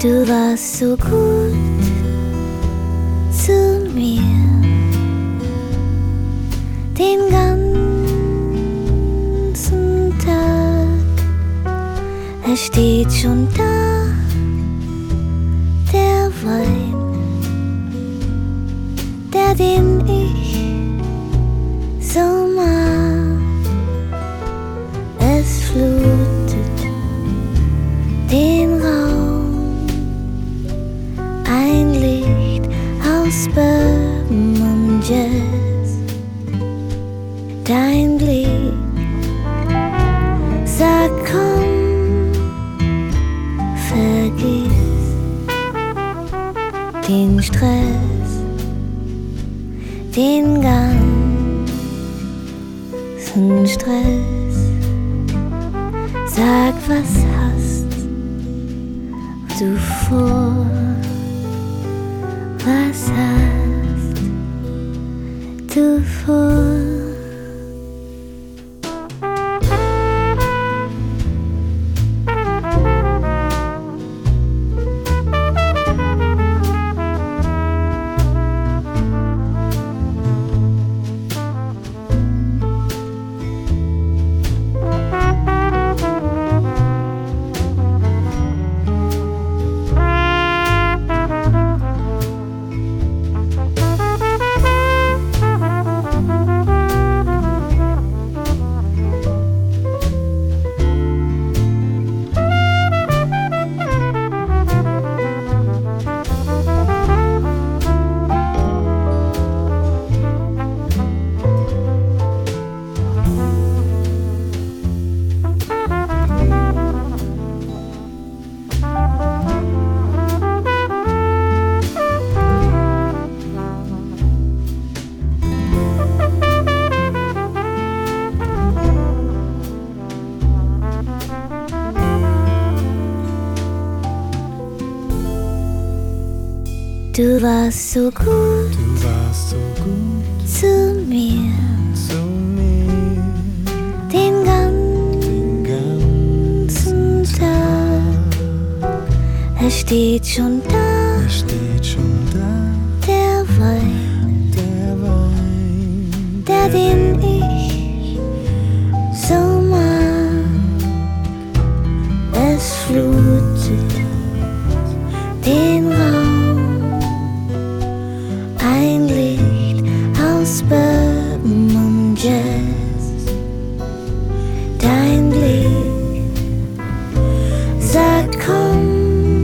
Du warst so gut zu mir, den ganzen Tag. Er steht schon da, der Wein, der den ich so mag. Es flutet den Raum, ein Licht aus Bourbon und Jazz. Dein Blick sagt komm, vergiss den Stress, den ganzen Stress. Sag, was hast du vor? Was hast du vor? Du warst so gut zu mir, den ganzen Tag. Er steht schon da, der Wein, der den ich so mag. Es flutet den Raum, ein Licht aus Bourbon und Jazz. Dein Blick sagt komm,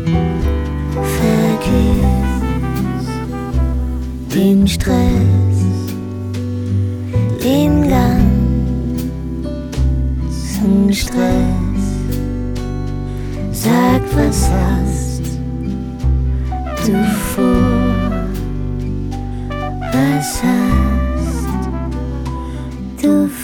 vergiss den Stress, den ganzen Stress. Sag, was hast du vor? Was hast du vor?